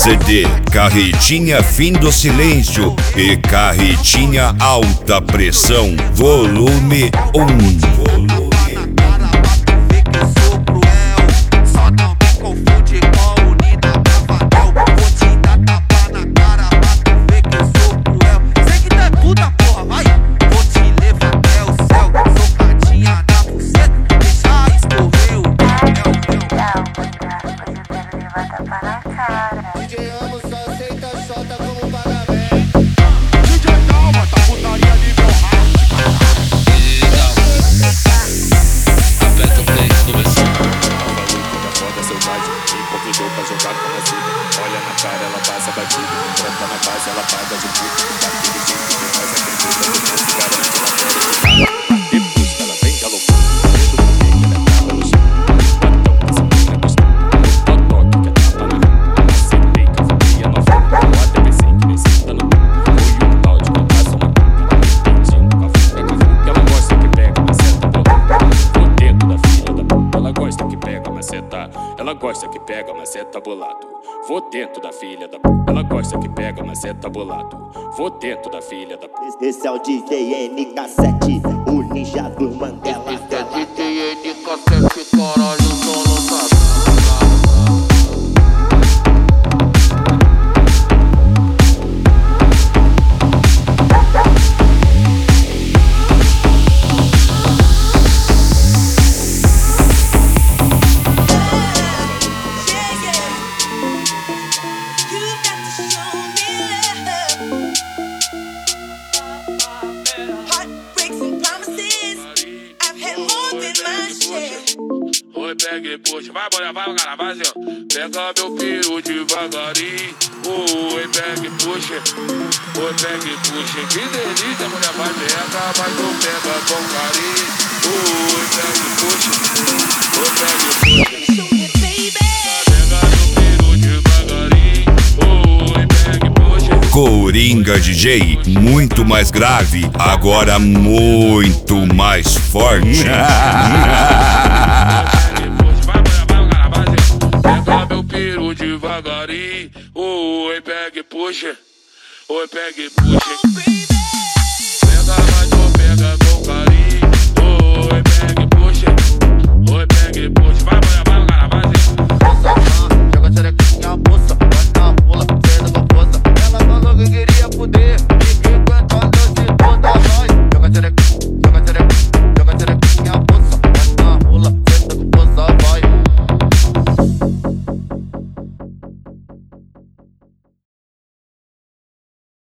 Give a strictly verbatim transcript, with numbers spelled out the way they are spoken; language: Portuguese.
C D Carretinha Fim do Silêncio e Carretinha Alta Pressão, volume um. D J Amo só aceita xota como pagamento. D J Calma, tá putaria nível hard. Aperta o play, começou. Nova luta, da foda selvagem. Me convidou pra jogar com a cida. Olha na cara, ela passa batida. Tranca na base, ela paga de puta. Daquele jeito que mais acredita. Você se garante na série. Depois ela vem galopando. Dedo no meio, ela tapa no chão. Batão, essa menina gostou. Toque, que é tapa na mão. Acertei, cavaleia nova. Eu até pensei que nem senta no pão. Foi um balde, não passa uma cuca. Ela repetindo, cafuca, cafuca. Ela gosta que pega, mas senta bolada. No dedo da filha da puta. Ela gosta que pega, mas senta. Ela gosta que pega, mas senta bolado. Vou dentro da filha da puta. Ela gosta que pega, mas senta bolado. Vou dentro da filha da puta. Esse é o D J N K sete, o ninja dos Mandela. Esse é D J N K sete, caralho, só não sabe. Oi, pega e puxa, vai, bora, vai, cara, vai, assim, ó. Pega meu peru devagarinho. Oi, pega e puxa. Oi, pega e puxa. Que delícia, mulher, vai, pega, mas tu pega com carinho. Oi, pega e puxa. Oi, pega e puxa. Pega meu peru devagarinho. Oi, pega e puxa. Coringa D J, muito mais grave, agora muito mais forte. Pega meu peru devagarinho. Oi, pega e puxa. Oi, pega e puxa.